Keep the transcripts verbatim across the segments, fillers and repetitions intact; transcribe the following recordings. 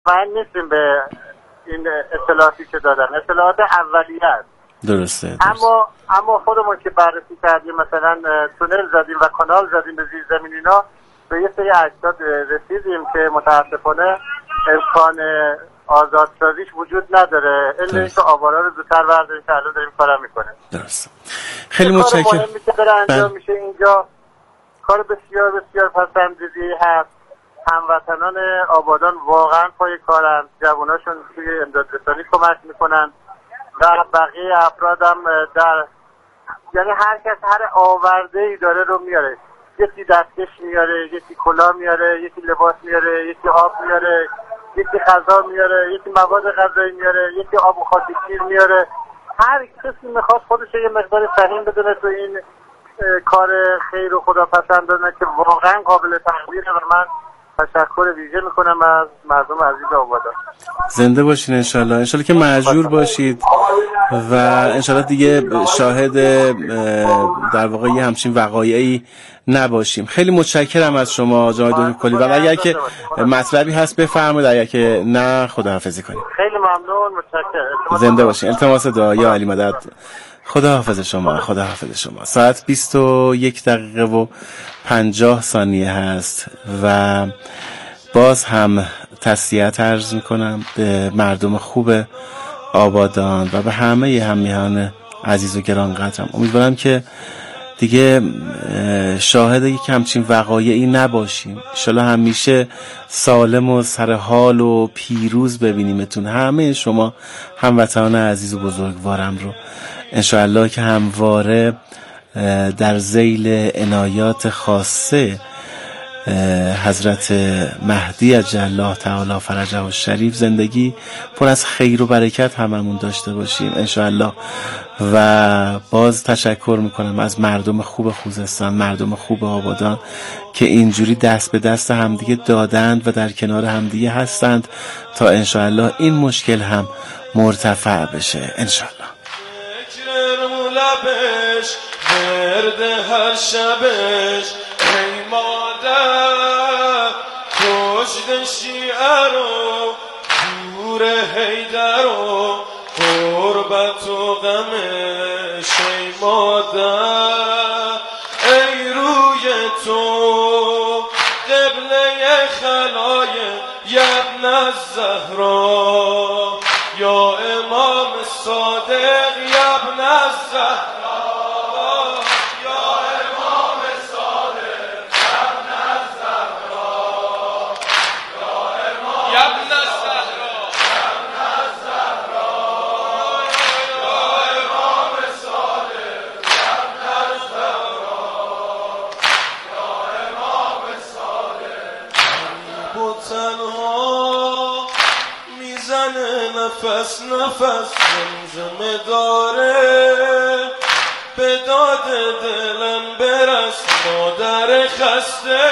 من نیستیم به این اطلاعاتی که دادن، اطلاعات اولیه است. درسته, درسته. اما اما خودمون که بررسی کردیم، مثلا تونل زدیم و کانال زدیم به زیر زمین اینا، به یه سری اجساد رسیدیم که متاسفانه امکان آزادسازیش وجود نداره، الا اینکه آوارا رو زودتر برداریم که الان داریم کارم میکنه. درسته. خیلی متشکرم. کار مهمی که داره انجام میشه اینجا، کار بسیار بسیار پسندیدی هست. هموطنان آبادان واقعا پای کارن، جواناشون توی امدادرسانی کمک میکنن و بقیه افراد هم در، یعنی هر کس هر آورده‌ای داره رو میاره. یکی دستکش میاره، یکی کلاه میاره، یکی لباس میاره، یکی آب میاره، یکی غذا میاره، یکی مواد غذایی میاره، یکی آب و خاک شیر میاره. هر کسی میخواد خودش یه مقدار سهم بدونه تو این کار خیر و خداپسندانه که واقعا قابل تقدیره و من تشکر ویژه میکنم از مردم عزیز آبادان. زنده باشین انشالله. انشالله که مأجور باشید و انشالله دیگه شاهد در واقع یه همچین وقایعی نباشیم. خیلی متشکرم از شما جناب دکتر کلی و اگر که مطلبی هست بفرمایید، اگر که نه خداحافظی کنید. خیلی ممنون، متشکرم. زنده باشین. التماس دعا یا علی مدد. خداحافظ شما. خداحافظ شما. ساعت بیست و یک دقیقه و پنجاه ثانیه هست و باز هم تسلیت عرض میکنم به مردم خوب آبادان و به همه همیهان عزیز و گرانقدرم. امیدوارم که دیگه شاهد یک همچین وقایعی نباشیم. ان شاءالله همیشه سالم و سرحال و پیروز ببینیمتون، همه شما هموطنان عزیز و بزرگوارم رو ان شاءالله که همواره در ذیل عنایات خاصه حضرت مهدی عجل الله تعالی فرجه الشریف زندگی پر از خیر و برکت هممون داشته باشیم ان شاء الله. و باز تشکر میکنم از مردم خوب خوزستان، مردم خوب آبادان که اینجوری دست به دست همدیگه دادند و در کنار همدیگه هستند تا ان شاء الله این مشکل هم مرتفع بشه ان شاء الله. هر شبش ای مادر کشت شیعه رو دور حیدر و غربت و غمش ای مادر ای روی تو قبله خلای ابن الزهرا یا امام صادق ابن الزهرا نفس نفس زمزمه داره به داد دلم برس مادر خسته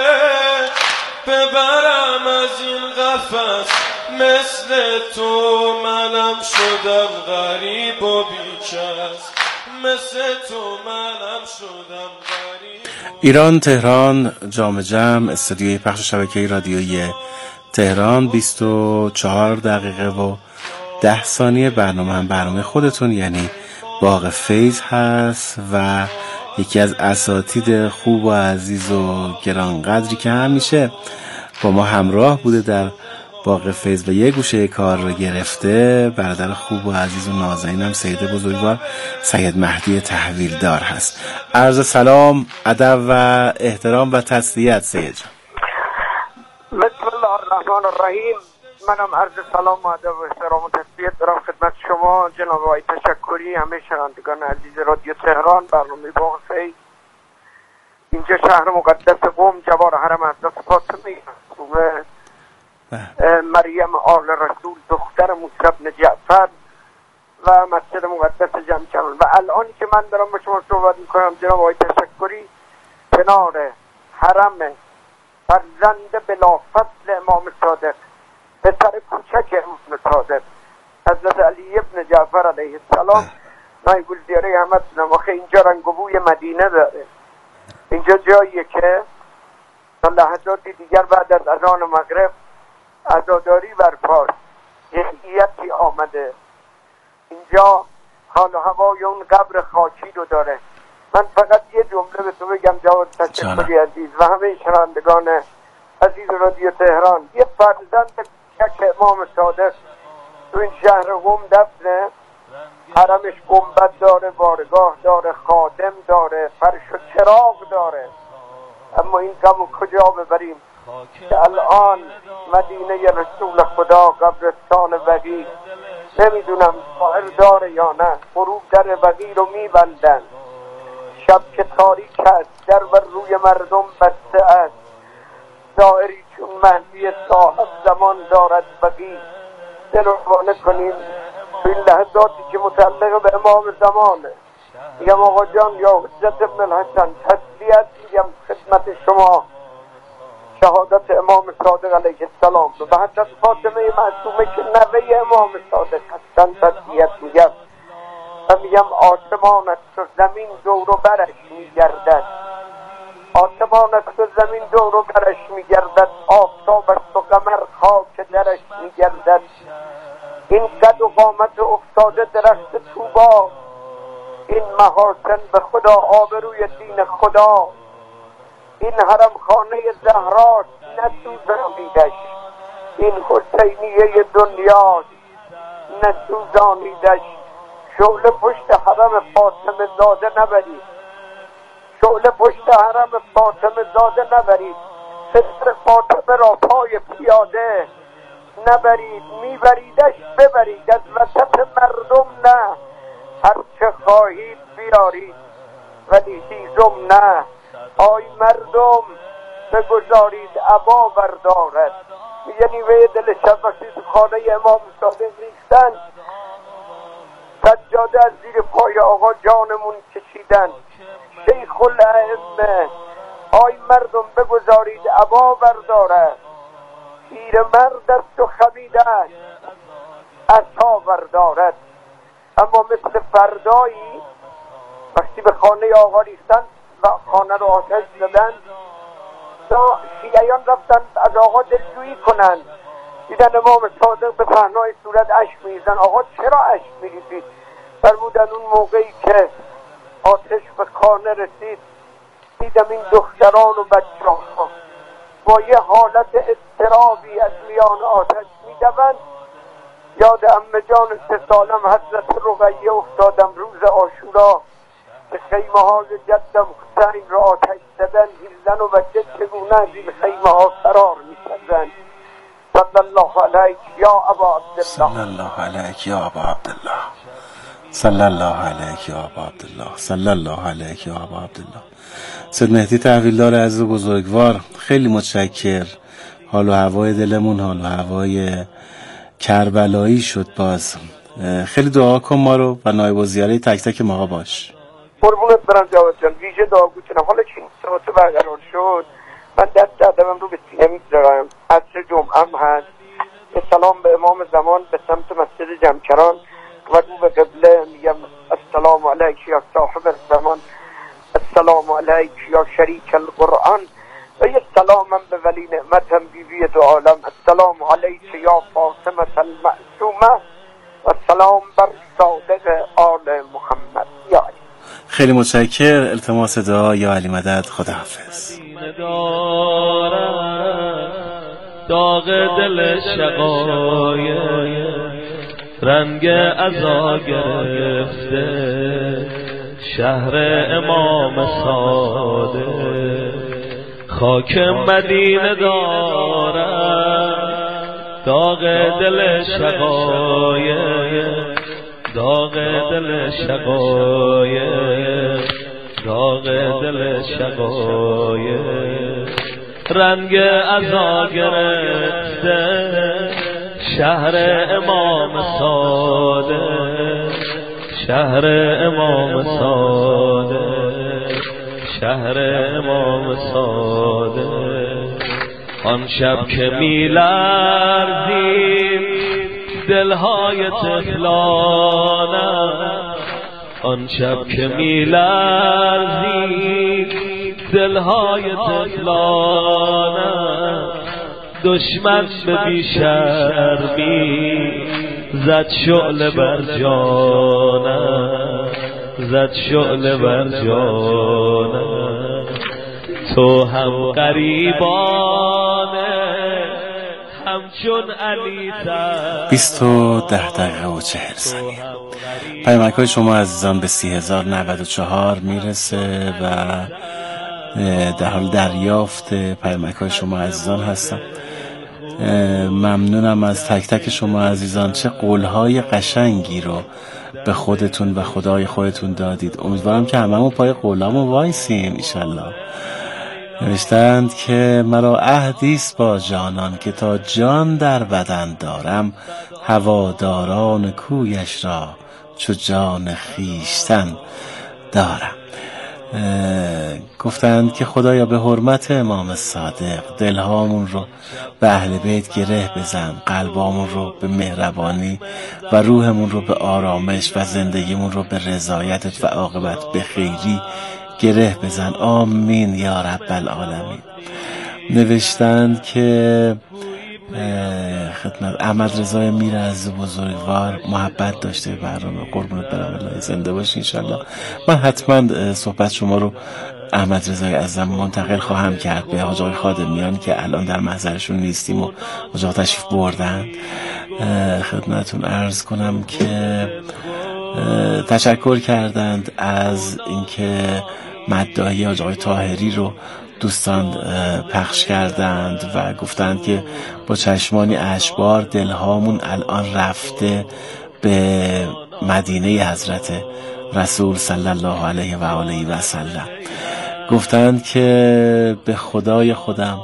ببرم از این قفس مثل تو منم شدم غریب و بیکس مثل تو منم شدم غریب. ایران تهران جام جم استودیوی پخش شبکه رادیویی تهران بیست و چهار دقیقه و ده ثانیه. برنامه هم برنامه خودتون یعنی باغ فیض هست و یکی از اساتید خوب و عزیز و گرانقدری که همیشه با ما همراه بوده در باغ فیض و یه گوشه کار رو گرفته، برادر خوب و عزیز و نازنینم سید بزرگوار سید مهدی تحویلدار هست. عرض سلام، ادب و احترام و تسلیت سید جان. بسم الله الرحمن الرحیم. منم عرض سلام و ادب و احترام و تسلیت دارم خدمت شما جناب آقای تشکری، همه شنوندگان عزیز رادیو تهران، برنامه باغ فیض. اینجا شهر مقدس قم، جوار حرم حضرت فاطمه معصومه مریم آل رسول دختر موسی بن جعفر و مسجد مقدس جمجمل. و الانی که من دارم با شما صحبت میکنم جناب آقای تشکری کنار حرم فرزند بلا فضل امام صادق، پسر کوچک امام صادق حضرت علی ابن جعفر علیه السلام، نایگل دیاره احمد نماخه. اینجا رنگ و بوی مدینه داره. اینجا جاییه که تا لحظاتی دیگر بعد از اذان مغرب عزاداری برپاست، جمعیتی آمده اینجا، حال و هوای اون قبر خاکی رو داره. من فقط یه جمله به تو بگم جواد تشکری عزیز و همه شنوندگان عزیز رادیو تهران. یه فرزند کوچک امام صادق تو این شهر قم دفنه، حرمش گنبد داره، بارگاه داره، خادم داره، فرش و چراغ داره، اما این غم کجا ببریم که الان مدینه رسول خدا قبرستان بقیع، نمیدونم ظاهر داره یا نه، غروب در بقیع رو میبندن، شب که تاریک است در بر روی مردم بسته است، ظاهری چون مهدی صاحب زمان دارد بقیع. دل روانه کنیم تو این لحظاتی که متعلق به امام زمانه. میگم آقا جان یا حجت ابن الحسن، تسلیت میگم خدمت شما، شهادت امام صادق علیه السلام رو به حضرت فاطمه معصومه که نوه امام صادق هستن تسلیت میگم و میگم آسمان است و زمین دور و برش میگردد، آسمان است و زمین دور و برش میگردد، آفتاب است و قمر خاک درش میگردد. این قد و قامت افتاده درخت طوبا، این محاسن به خدا آبروی دین خدا، این حرم خانه زهراست نسوزانیدش، این حسینیه دنیاست نسوزانیدش. شعله پشت حرم فاطمه زاده نبرید، شعله پشت حرم فاطمه زاده نبرید، ستر فاطمه را پای پیاده نبرید، میبریدش ببرید از وسط مردم نه، هرچه خواهید بیارید ولی هیزم نه. آی مردم بگذارید عبا بردارد. یعنی به دل شب وقتی تو خانه امام صادق ریختن، سجاده از زیر پای آقا جانمون کشیدن، شیخ الائمه آی مردم بگذارید عبا بردارد، پیر مرد است و خمیده است عصا بردارد. اما مثل فردایی وقتی به خانه آقا ریختن و خانه رو آتش زدن، تا شیعیان رفتن از آقا دلجویی کنن، دیدن امام صادق به پهنای صورت اشک میریزن. آقا چرا اشک میریزید؟ فرمودن اون موقعی که آتش به خانه رسید دیدم این دختران و بچه ها با یه حالت اضطرابی از میان آتش میدوند. یاد عمه جان سه سالم حضرت رقیه افتادم روز عاشورا که خیمه های جدم حسین را آتش زدن، زن و بچه چگونه از این خیمه ها فرار می‌کردند. صلی الله علیک یا ابا عبدالله، صلی الله علیک یا ابا عبدالله، صلی الله علیک یا ابا عبدالله، صلی الله علیک یا ابا عبدالله. سید مهدی تحویلدار عزیز و بزرگوار، خیلی متشکر. حال و هوای دلمون حال و هوای کربلایی شد. باز خیلی دعا کن ما رو و نایب الزیاره تک تک ما باش. قربونت برم جواد جان، ویژه دعا کنم. حالا که این ساعت برقرار شد من دست دادم رو به سینه می‌ذارم، عصر جمعه هم هست، به سلام به امام زمان به سمت مسجد جمکران و رو به قبله میگم السلام علیک یا صاحب الزمان، السلام علیک یا شریک القرآن، و یه سلام هم به ولی نعمتم بیوی دو عالم، السلام علیک یا فاطمه المعصومه و سلام بر صادق آل محمد. یا علی. خیلی متشکر. التماس دعا یا علی مدد. خداحافظ. داغ دل شقایق رنگ عزا گرفته، شهر امام صادق خاک مدینه دارد. داغ دل شقایق، داغ دل شقایق، داغ دل شقایق رنگ عزا گرفته، شهر امام صادق، شهر امام صادق، شهر امام صادق. آن شب که می‌لرزید دلهای طفلانم، آن شب که می‌لرزید دلهای طفلانم، دشمن به بیشرمی زد شعله بر جانم، زد شعله بر جانم. تو هم غریبانه همچون علی تر. بیست و ده دقیقه و چهل ثانیه. پیامک های شما عزیزان به سی هزار و نود و چهار میرسه و در حال دریافت پیامک های شما عزیزان هستم. ممنونم از تک تک شما عزیزان. چه قولهای قشنگی رو به خودتون و خدای خودتون دادید. امیدوارم که هممون پای قولامو وایسیم انشالله. نوشتند که مرا عهدیست با جانان که تا جان در بدن دارم، هواداران کویش را چو جان خیشتن دارم. گفتند که خدایا به حرمت امام صادق دلهامون رو به اهل بیت گره بزن، قلبامون رو به مهربانی و روحمون رو به آرامش و زندگیمون رو به رضایتت و عاقبت به خیری گره بزن. آمین یا رب العالمین. نوشتند که خدمت احمد رضای میرعزی بزرگوار محبت داشته به برنامه. قربونت برم، الله زنده باشی انشالله. من حتما صحبت شما رو احمد رضای عزیزم منتقل خواهم کرد به حاج آقای خادمیان که الان در محضرشون نیستیم و حاج آقا تشریف بردن. خدمتتون عرض کنم که تشکر کردند از اینکه مداحی حاج آقای طاهری رو دوستان پخش کردند و گفتند که با چشمانی اشبار دلهامون الان رفته به مدینه حضرت رسول صلی الله علیه و آله و سلم. گفتند که به خدای خودم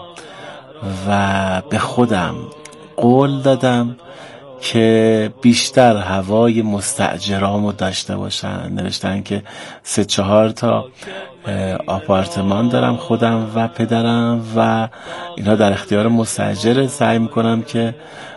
و به خودم قول دادم که بیشتر هوای مستاجرامو داشته باشن. نوشتن که سه چهار تا آپارتمان دارم خودم و پدرم و اینا در اختیار مستاجر. سعی میکنم که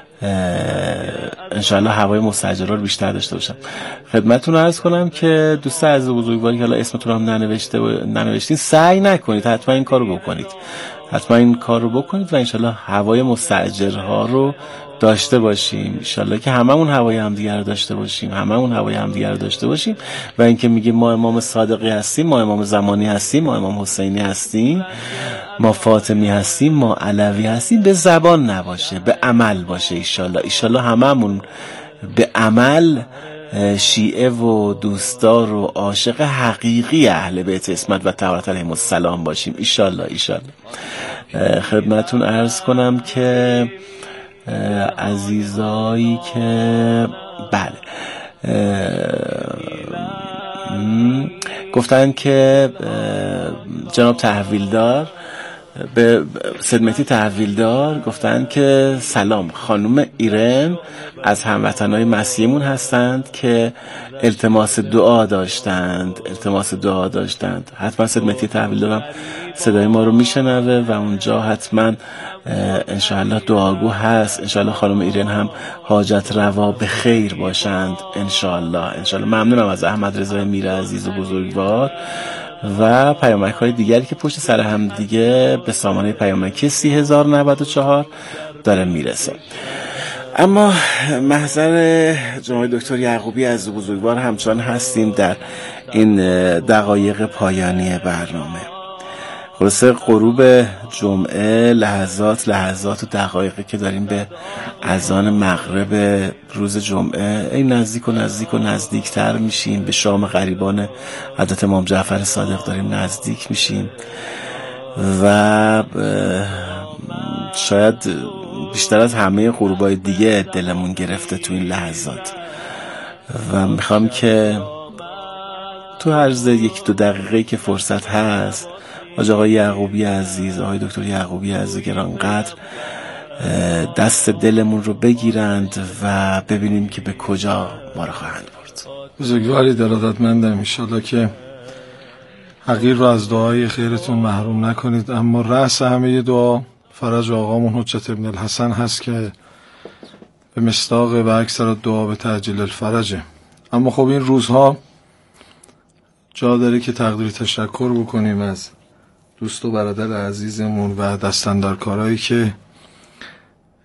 انشاءالله هوای مستاجرها رو بیشتر داشته باشم. خدمتتون عرض کنم که دوست عزیز بزرگواری که حالا اسمتون هم ننوشته و ننوشتین، سعی نکنید، حتما این کارو بکنید، حتما این کارو بکنید و انشاءالله هوای مستاجرها رو داشته باشیم. انشالله که هممون هوای همدیگر رو داشته باشیم، هممون هوای همدیگر رو داشته باشیم. و اینکه میگه ما امام صادقی هستیم، ما امام زمانی هستیم، ما امام حسینی هستیم، ما فاطمی هستیم، ما علوی هستیم، به زبان نباشه، به عمل باشه. انشالله انشالله هممون به عمل شیعه و دوستدار و عاشق حقیقی اهل بیت اسمت و طهارت علیهم السلام باشیم. انشالله انشالله. خدمتتون عرض کنم که عزیزایی که بله گفتن که جناب تحویلدار به سدمتی تحویلدار گفتن که سلام، خانم ایرن از هموطنای مسیحمون هستند که التماس دعا داشتند التماس دعا داشتند حتما سدمتی تحویلدارم صدای ما رو میشنوه و اونجا حتما انشاءالله دعاگو هست. انشاءالله خانم ایرن هم حاجت روا به خیر باشند انشاءالله انشاءالله. ممنونم از احمد رضای میرعزیز و بزرگوار و پیامک های دیگری که پشت سر هم دیگه به سامانه پیامکی سی هزار و نود و چهار داره میرسه. اما محضر جناب دکتر یعقوبی از بزرگوار همچنان هستیم در این دقایق پایانی برنامه. خلاصه غروب جمعه لحظات لحظات و دقایقی که داریم به اذان مغرب روز جمعه این نزدیک و نزدیک و نزدیکتر میشیم، به شام غریبان حضرت امام جعفر صادق داریم نزدیک میشیم و شاید بیشتر از همه غروبای دیگه دلمون گرفته تو این لحظات و میخوام که تو عرض یک دو دقیقه که فرصت هست حاج آقای یعقوبی عزیز، آقای دکتر یعقوبی عزیز گرانقدر دست دلمون رو بگیرند و ببینیم که به کجا ما رو خواهند برد. بزرگواری درادتمندم، انشالله که حقیر رو از دعای خیرتون محروم نکنید. اما رأس همه دعا فرج آقامون حجت ابن الحسن هست که به مصداق و اکثر دعا به تعجیل الفرجه. اما خب این روزها جا داره که تقدیر تشکر بکنیم از دوست و برادر عزیزمون و دستاندرکارایی که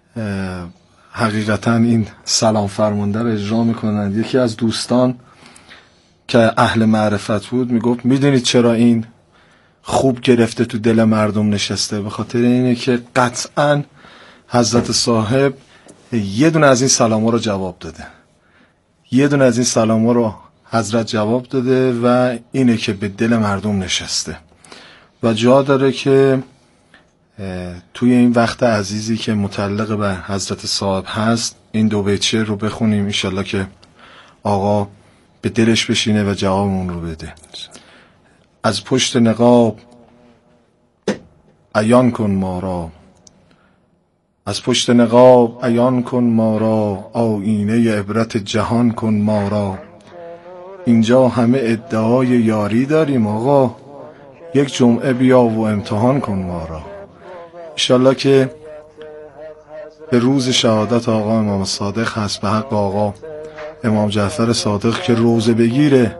حقیقتا این سلام فرمانده رو اجرا میکنند. یکی از دوستان که اهل معرفت بود میگفت میدونید چرا این خوب گرفته تو دل مردم نشسته؟ به خاطر اینه که قطعا حضرت صاحب یه دونه از این سلاما رو جواب داده، یه دونه از این سلاما رو حضرت جواب داده و اینه که به دل مردم نشسته و جا داره که توی این وقت عزیزی که متعلق به حضرت صاحب هست این دو بیت شعر رو بخونیم، انشالله که آقا به دلش بشینه و جوابمون رو بده. از پشت نقاب عیان کن ما را، از پشت نقاب عیان کن ما را، آینه عبرت جهان کن ما را. اینجا همه ادعای یاری داریم آقا، یک جمعه بیا و امتحان کن ما را. انشالله که به روز شهادت آقا امام صادق هست، به حق آقا امام جعفر صادق که روزه بگیره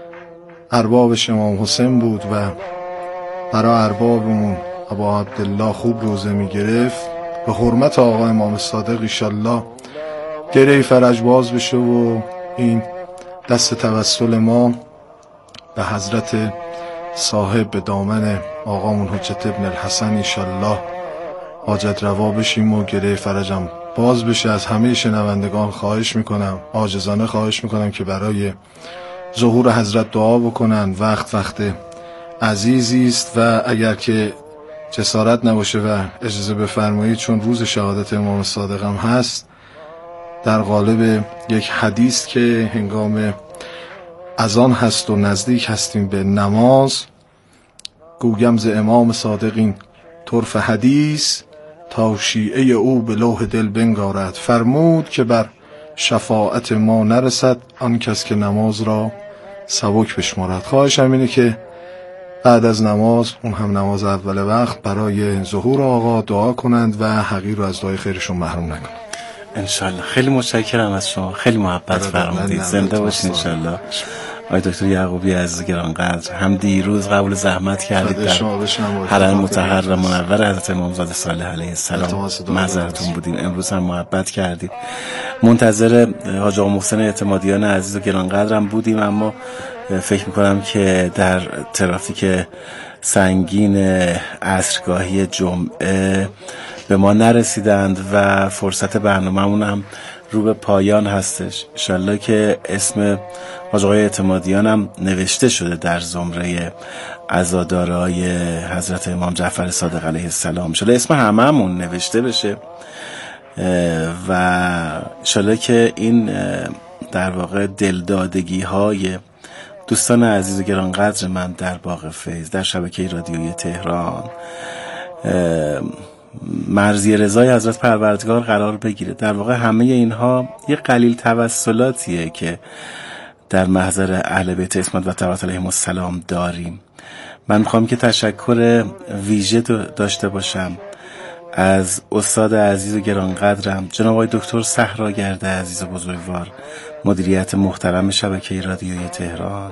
اربابش امام حسین بود و برای اربابمون ابا عبدالله خوب روزه میگرفت. به حرمت آقا امام صادق انشالله گره فرج باز بشه و این دست توسل ما به حضرت صاحب به دامن آقامون حجت ابن الحسن انشالله حاجت روا بشیم و گره فرجم باز بشه. از همه شنوندگان خواهش میکنم، عاجزانه خواهش میکنم که برای ظهور حضرت دعا بکنن. وقت وقت عزیزی است و اگر که جسارت نباشه و اجازه بفرمایید، چون روز شهادت امام صادق هم هست، در قالب یک حدیث که هنگام اذان هست و نزدیک هستیم به نماز، گویم ز امام صادق این طرف حدیث، تا شیعه او به لوح دل بنگارد. فرمود که بر شفاعت ما نرسد آن کس که نماز را سبک بشمارد. خواهشم اینه که بعد از نماز، اون هم نماز اول وقت، برای ظهور آقا دعا کنند و حقیر رو از دعای خیرشون محروم نکنند انشالله. خیلی متشکرم از شما، خیلی محبت فرمودید. زنده باشین انشالله. آقای دکتر یعقوبی عزیز گرانقدر، هم دیروز قبول زحمت کردید در حرم مطهر منور حضرت امامزاده صالح علیه السلام معذرتون بودیم، امروز هم محبت کردید. منتظر حاج آقا محسن اعتمادیان عزیز و گرانقدرم بودیم، اما فکر میکنم که در ترافیک سنگین عصرگاهی جمعه به ما نرسیدند و فرصت برنامه‌مون هم رو به پایان هستش. انشالله که اسم حاج آقای اعتمادیان هم نوشته شده در زمره عزادارای حضرت امام جعفر صادق علیه السلام، انشالله اسم هممون نوشته بشه و انشالله که این در واقع دلدادگی های دوستان عزیز و گرانقدر من در باغ فیض، در شبکه رادیویی تهران، مرضی رضای حضرت پروردگار قرار بگیره. در واقع همه اینها یه قلیل توسلاتیه که در محضر اهل بیت اسمت و طهارت علیهم السلام داریم. من میخوام که تشکر ویژه داشته باشم از استاد عزیز و گرانقدرم جناب آقای دکتر صحراگرد عزیز و بزرگوار، مدیریت محترم شبکه رادیویی تهران،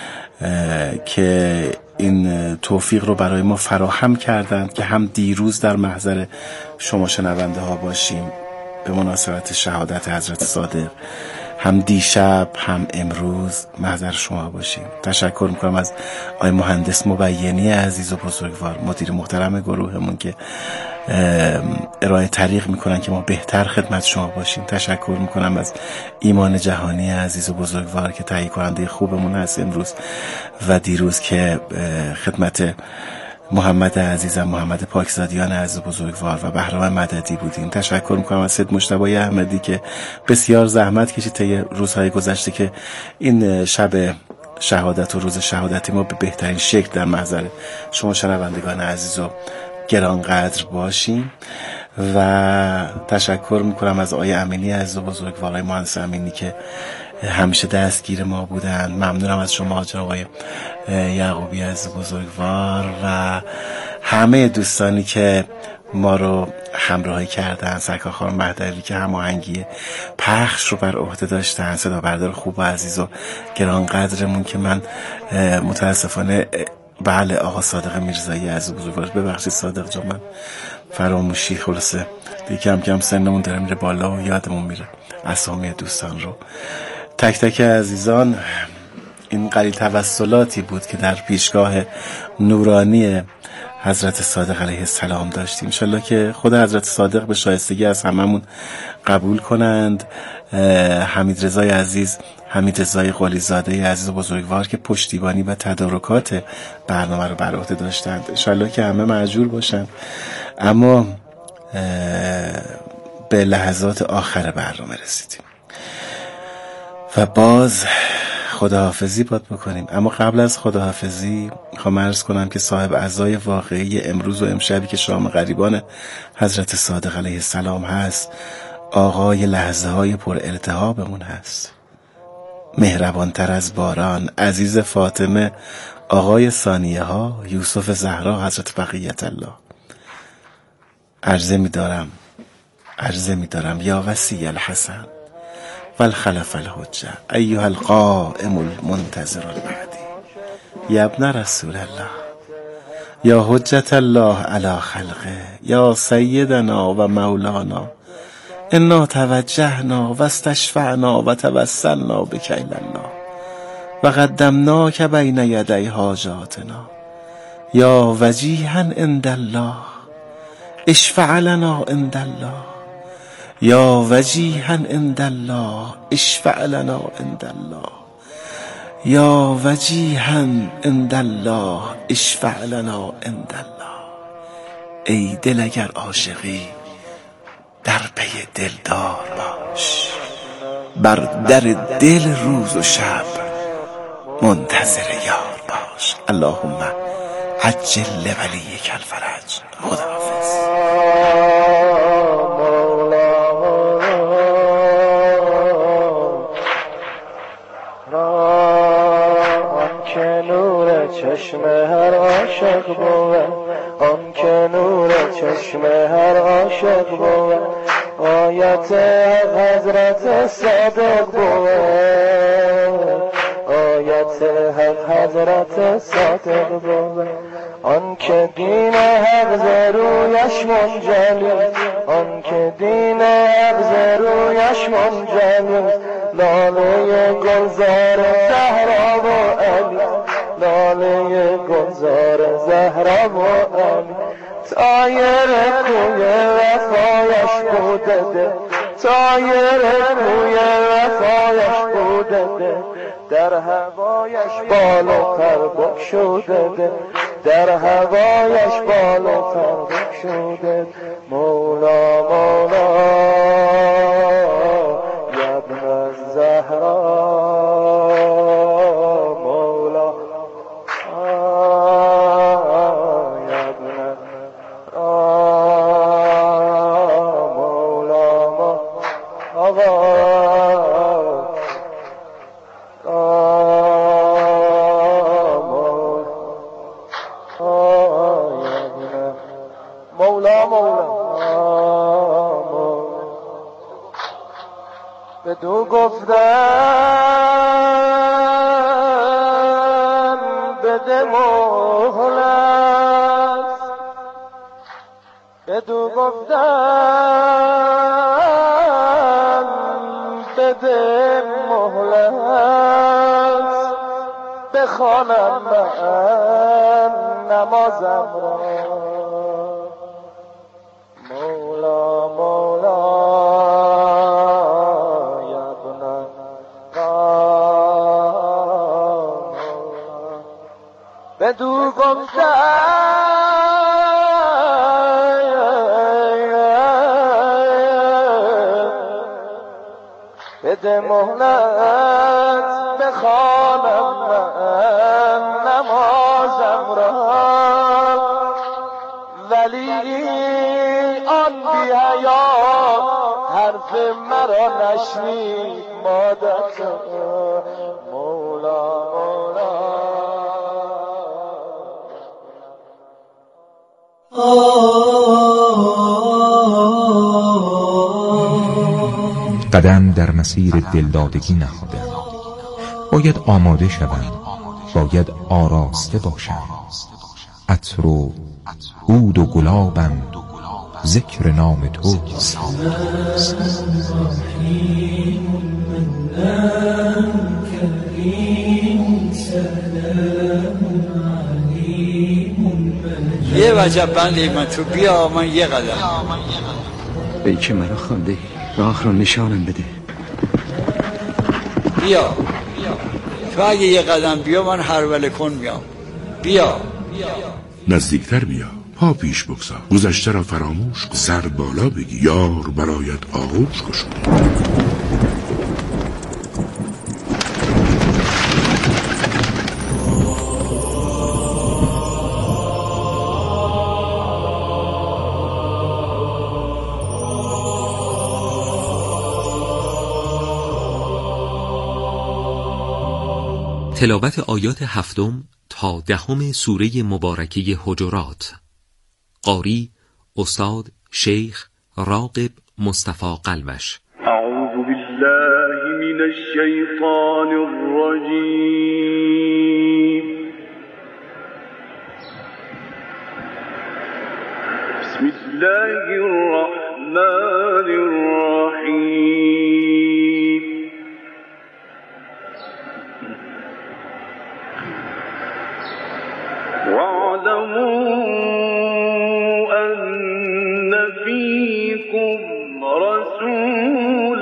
که این توفیق رو برای ما فراهم کردند که هم دیروز در محضر شما شنونده ها باشیم به مناسبت شهادت حضرت صادق، هم دیشب هم امروز محضر شما باشیم. تشکر میکنم از آقای مهندس مبینی عزیز و بزرگوار، مدیر محترم گروهمون که ارائه طریق میکنن که ما بهتر خدمت شما باشیم. تشکر میکنم از ایمان جهانی عزیز و بزرگوار که تهیه کننده خوبمون هست امروز و دیروز که خدمت محمد عزیزم، محمد پاکزادیان عزیز و بزرگوار و بهرام مددی بودیم. تشکر میکنم از سید مجتبی احمدی که بسیار زحمت کشید طی روزهای گذشته که این شب شهادت و روز شهادتی ما به بهترین شکل در محضر شما شنوندگان عزیز و گرانقدر باشیم. و تشکر میکنم از آقای امینی عزیز و بزرگوار، آقای مهندس امینی که همیشه دستگیر ما بودن. ممنونم از شما جناب آقای یعقوبی عزیز بزرگوار و همه دوستانی که ما رو همراهی کردن، سرکار خانم مهدوی که هماهنگی پخش رو بر عهده داشتن، صدا بردار خوب و عزیز و گرانقدرمون که من متاسفانه بله آقا صادق میرزایی از بزرگوار. ببخشید صادق جان، من فراموشی خلاصه دیگه کم کم سنمون داره میره بالا و یادمون میره اسامی دوستان رو. تک تک عزیزان، این قلیل توسلاتی بود که در پیشگاه نورانی حضرت صادق علیه السلام داشتیم. انشالله که خود حضرت صادق به شایستگی از هممون قبول کنند. حمید رضای عزیز، حمید رضای قلی زاده عزیز و بزرگوار که پشتیبانی و تدارکات برنامه رو بر عهده داشتند، انشالله که همه مأجور باشند. اما به لحظات آخر برنامه رسیدیم و باز خداحافظی باید بکنیم. اما قبل از خداحافظی میخوام عرض کنم که صاحب عزای واقعی امروز و امشبی که شام غریبان حضرت صادق علیه السلام هست، آقای لحظه های پر التهابمون هست، مهربانتر از باران، عزیز فاطمه، آقای ثانیه ها، یوسف زهرا حضرت بقیت الله. عرضه می‌دارم عرضه می‌دارم یا وصی الحسن والخلف الحجه ایها القائم المنتظر المهدی یا ابن رسول الله یا حجت الله علی خلقه یا سیدنا و مولانا انا توجهنا و استشفعنا و توسلنا بک الی الله و قدمناک بین یدی حاجاتنا یا وجیها عند الله اشفع لنا عند الله یا وجیها عند الله اشفع لنا عند الله یا وجیها عند الله اشفع لنا عند الله. ای دل اگر عاشقی در پی دلدار باش، بر در دل روز و شب منتظر یار باش. اللهم عجل لولیک الفرج. خداحافظ. چشم هر عاشق بود، آن که نور چشم هر عاشق بود، آیت حضرت صادق بود، آیت حضرت صادق بود. آن که دین حق ز رویش منجلی، آن که دین حق ز رویش منجلی، لاله گلزار زهرا و علی، لاله گلزار زهرا و علی. طایر کوی وفایش بوده ده، طایر کوی وفایش بوده ده، در هوایش بال و پر بگشوده ده، در هوایش بال و پر بگشوده. مولا مولا یا ابن الزهرا، بدو گفتم بده مهلت، بدو گفتم بده مهلت، بخوانم من نمازم را. مولا مولا بدو گفتم بده مهلت، بخوانم من نمازم را. ولی آن بی حیات حرف مرا نشنید مادت. مولا مولا قدم در مسیر دلدادگی نهادم. باید آماده شوم باید آراسته باشم. عطر و عود و گلابم ذکر نام توست. یه وجب بندی من تو بیا من یه قدم. ای که مرا خوانده راه رو نشانم بده. بیا تو اگه یه قدم بیا من هر وله کن میام. بیا نزدیکتر بیا، پا پیش بگذار، گذشته را فراموش کن، سر بالا بگی یار برایت آغوش گشود. تلاوت آیات هفتم تا دهم سوره مبارکه حجرات. قاری استاد شیخ راغب مصطفی قلوش. اعوذ بالله من الشیطان الرجیم. بسم الله الرحمن الرحیم. واعلموا أن فيكم رسول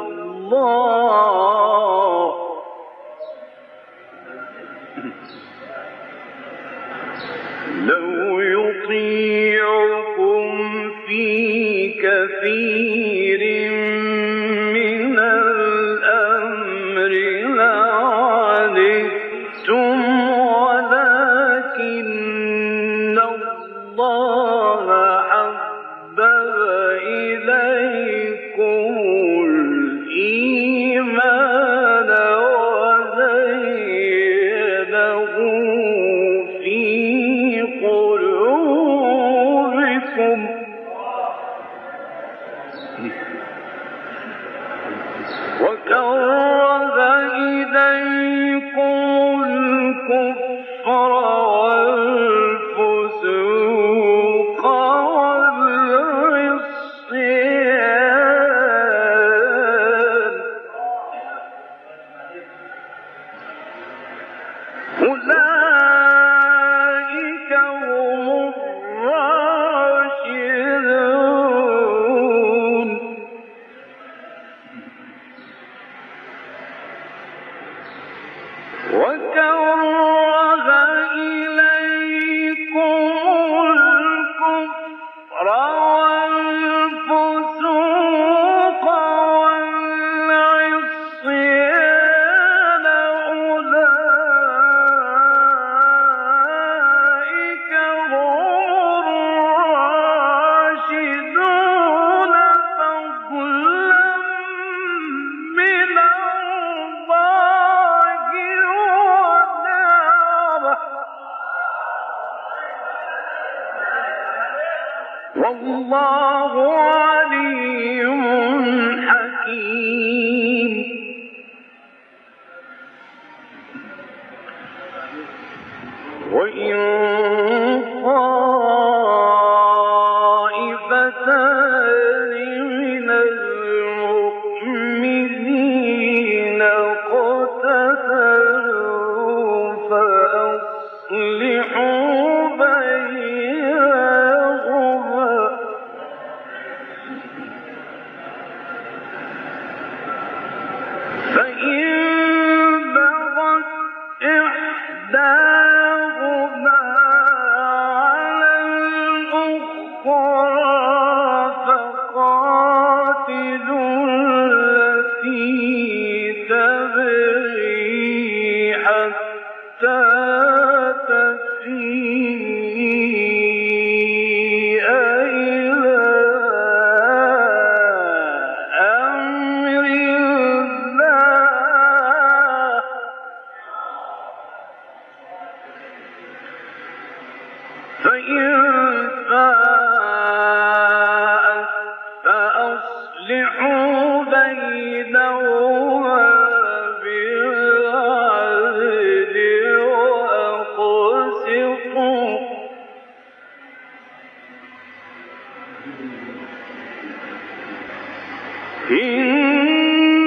الله لو يطيعكم في كثير من الأمر لعنتم إن الله حبب إليكم الإيمان وزينه في قلوبكم وكره إليكم الكفر والفسوق والعصيان أولئك هم الراشدون. وكره إليكم الكفر والفسوق والعصيان أولئك هم الراشدون فضلا من الله والله عليم حكيم. وإن طائفتان من المؤمنين اقتتلوا فأصلحوا بينهما فإن بغت إحداهما